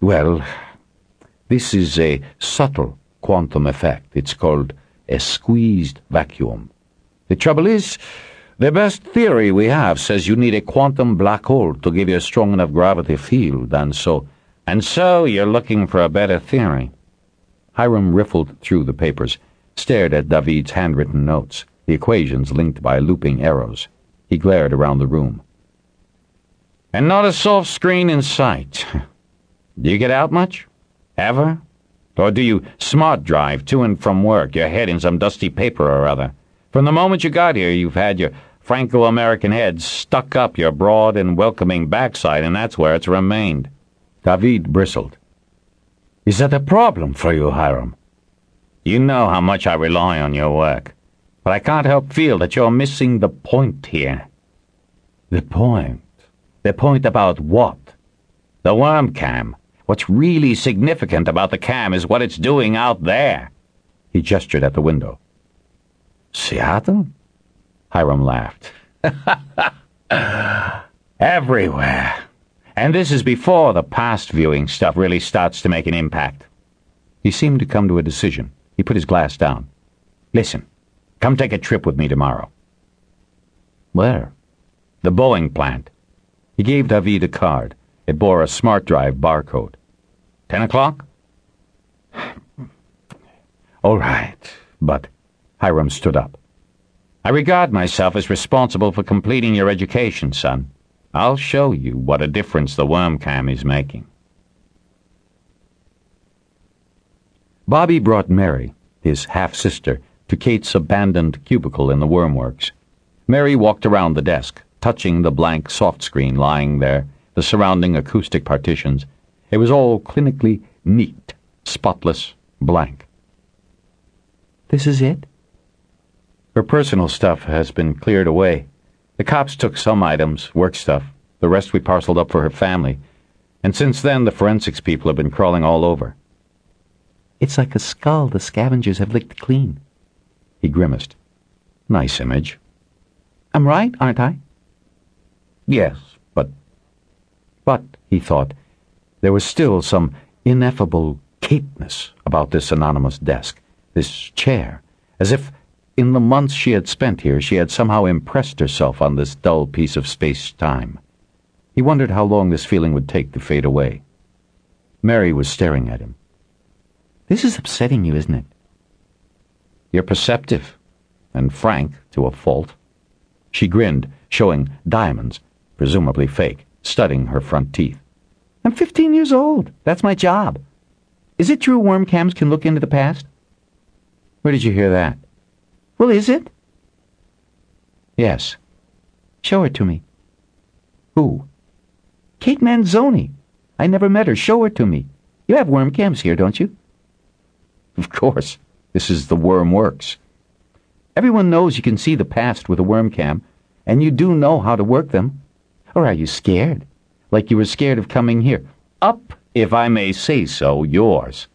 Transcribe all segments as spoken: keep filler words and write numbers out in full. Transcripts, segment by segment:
Well, this is a subtle quantum effect. It's called a squeezed vacuum. The trouble is, the best theory we have says you need a quantum black hole to give you a strong enough gravity field, and so... And so you're looking for a better theory. Hiram riffled through the papers, stared at David's handwritten notes, the equations linked by looping arrows. He glared around the room. And not a soft screen in sight. Do you get out much? Ever? Or do you smart drive to and from work, your head in some dusty paper or other? From the moment you got here, you've had your Franco-American head stuck up your broad and welcoming backside, and that's where it's remained. David bristled. Is that a problem for you, Hiram? You know how much I rely on your work, but I can't help feel that you're missing the point here. The point? The point about what? The worm cam. What's really significant about the cam is what it's doing out there. He gestured at the window. Seattle? Hiram laughed. Everywhere. And this is before the past viewing stuff really starts to make an impact. He seemed to come to a decision. He put his glass down. Listen, come take a trip with me tomorrow. Where? The Boeing plant. He gave David a card. It bore a smart drive barcode. Ten o'clock? All right, but... Hiram stood up. I regard myself as responsible for completing your education, son. I'll show you what a difference the worm cam is making. Bobby brought Mary, his half-sister, to Kate's abandoned cubicle in the wormworks. Mary walked around the desk, touching the blank soft screen lying there, the surrounding acoustic partitions. It was all clinically neat, spotless, blank. This is it? Her personal stuff has been cleared away. The cops took some items, work stuff. The rest we parceled up for her family. And since then, the forensics people have been crawling all over. It's like a skull the scavengers have licked clean. He grimaced. Nice image. I'm right, aren't I? Yes, but... But, he thought, there was still some ineffable Kateness about this anonymous desk, this chair, as if... In the months she had spent here, she had somehow impressed herself on this dull piece of space-time. He wondered how long this feeling would take to fade away. Mary was staring at him. This is upsetting you, isn't it? You're perceptive, and frank to a fault. She grinned, showing diamonds, presumably fake, studding her front teeth. I'm fifteen years old. That's my job. Is it true worm cams can look into the past? Where did you hear that? Well, is it? Yes. Show her to me. Who? Kate Manzoni. I never met her. Show her to me. You have worm cams here, don't you? Of course. This is the worm works. Everyone knows you can see the past with a worm cam, and you do know how to work them. Or are you scared? Like you were scared of coming here. Up, if I may say so, yours.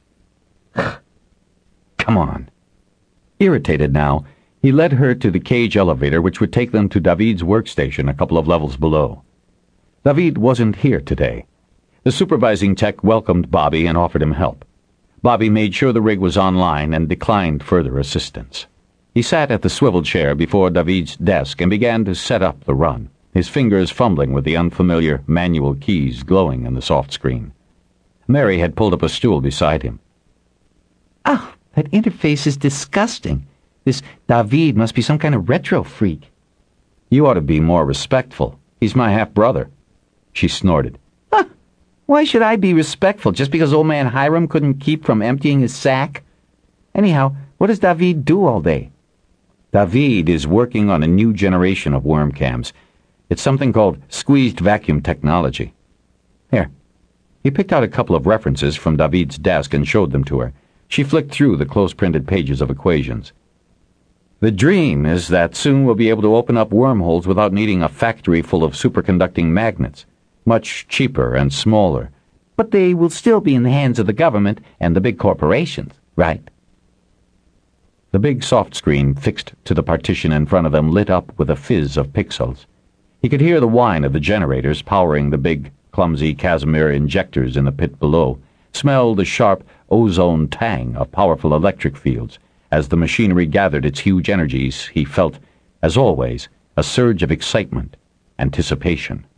Come on. Irritated now, he led her to the cage elevator which would take them to David's workstation a couple of levels below. David wasn't here today. The supervising tech welcomed Bobby and offered him help. Bobby made sure the rig was online and declined further assistance. He sat at the swivel chair before David's desk and began to set up the run, his fingers fumbling with the unfamiliar manual keys glowing in the soft screen. Mary had pulled up a stool beside him. Ah! That interface is disgusting. This David must be some kind of retro freak. You ought to be more respectful. He's my half-brother. She snorted. Huh. Why should I be respectful just because old man Hiram couldn't keep from emptying his sack? Anyhow, what does David do all day? David is working on a new generation of worm cams. It's something called squeezed vacuum technology. Here. He picked out a couple of references from David's desk and showed them to her. She flicked through the close-printed pages of equations. The dream is that soon we'll be able to open up wormholes without needing a factory full of superconducting magnets, much cheaper and smaller. But they will still be in the hands of the government and the big corporations, right? The big soft screen fixed to the partition in front of them lit up with a fizz of pixels. He could hear the whine of the generators powering the big clumsy Casimir injectors in the pit below, smelled the sharp ozone tang of powerful electric fields. As the machinery gathered its huge energies, he felt, as always, a surge of excitement, anticipation.